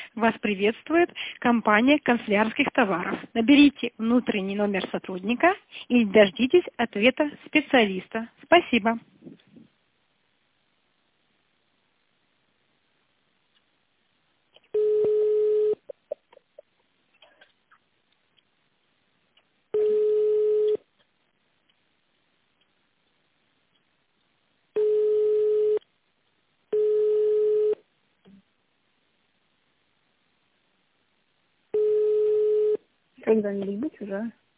Вас приветствует компания канцелярских товаров. Наберите внутренний номер сотрудника и дождитесь ответа специалиста. Спасибо. Когда-нибудь быть уже.